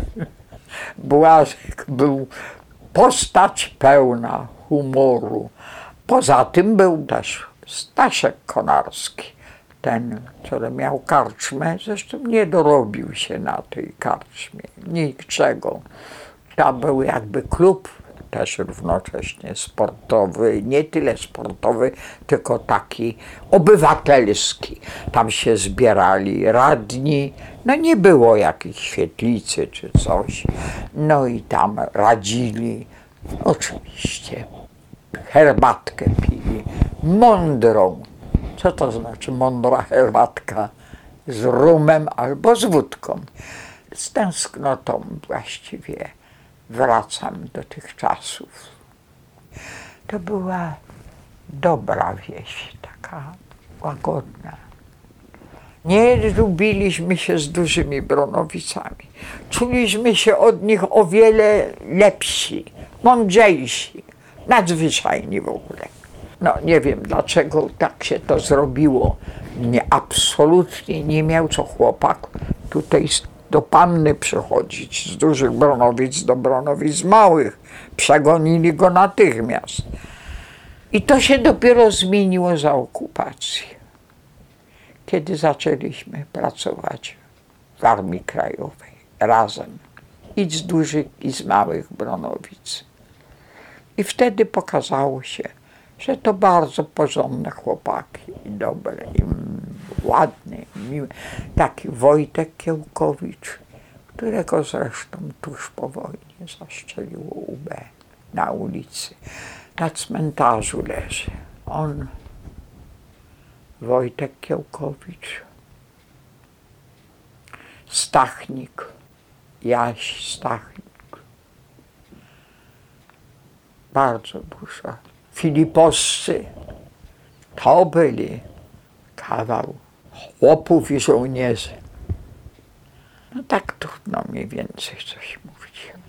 Błażek był postać pełna humoru. Poza tym był też Staszek Konarski, ten, który miał karczmę, zresztą nie dorobił się na tej karczmie, niczego. Tam był jakby klub też równocześnie sportowy, nie tyle sportowy, tylko taki obywatelski. Tam się zbierali radni, no nie było jakiejś świetlicy czy coś, no i tam radzili, oczywiście herbatkę pili, mądrą. Co to znaczy mądra herbatka? Z rumem albo z wódką. Z tęsknotą właściwie wracam do tych czasów. To była dobra wieś, taka łagodna. Nie lubiliśmy się z dużymi Bronowicami. Czuliśmy się od nich o wiele lepsi, mądrzejsi, nadzwyczajni w ogóle. No nie wiem, dlaczego tak się to zrobiło. Nie, absolutnie nie miał co chłopak tutaj do panny przychodzić, z dużych Bronowic do Bronowic małych. Przegonili go natychmiast. I to się dopiero zmieniło za okupacji, kiedy zaczęliśmy pracować w Armii Krajowej razem, i z dużych, i z małych Bronowic. I wtedy pokazało się że to bardzo porządne chłopaki i dobre, i ładne, i miłe. Taki Wojtek Kiełkowicz, którego zresztą tuż po wojnie zastrzeliło U B na ulicy. Na cmentarzu leży. On, Wojtek Kiełkowicz, Stachnik, Jaś Stachnik. Bardzo dużo. Filipowscy, to byli kawał chłopów i żołnierzy. No tak trudno mniej więcej coś mówić.